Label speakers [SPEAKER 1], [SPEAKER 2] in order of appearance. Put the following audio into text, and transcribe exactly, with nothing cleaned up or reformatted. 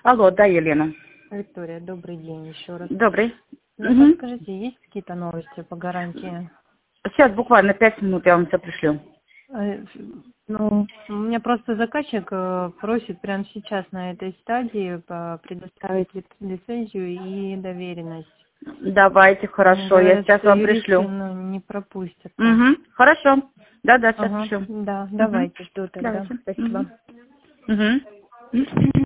[SPEAKER 1] Алло, да, Елена.
[SPEAKER 2] Виктория, добрый день еще раз.
[SPEAKER 1] Добрый.
[SPEAKER 2] Ну,
[SPEAKER 1] Угу.
[SPEAKER 2] подскажите, есть какие-то новости по гарантии?
[SPEAKER 1] Сейчас буквально пять минут я вам все пришлю.
[SPEAKER 2] Э, Ну, у меня просто заказчик э, просит прямо сейчас на этой стадии по- предоставить ли- лицензию и доверенность.
[SPEAKER 1] Давайте,
[SPEAKER 2] Они
[SPEAKER 1] хорошо, я
[SPEAKER 2] говорят,
[SPEAKER 1] сейчас
[SPEAKER 2] что
[SPEAKER 1] вам
[SPEAKER 2] юристы,
[SPEAKER 1] пришлю.
[SPEAKER 2] ну, не пропустят так.
[SPEAKER 1] Угу. Хорошо. Да, да, сейчас
[SPEAKER 2] Ага,
[SPEAKER 1] пришлю.
[SPEAKER 2] да,
[SPEAKER 1] Угу.
[SPEAKER 2] давайте, жду тогда.
[SPEAKER 1] Давайте.
[SPEAKER 2] Спасибо.
[SPEAKER 1] Угу. Угу.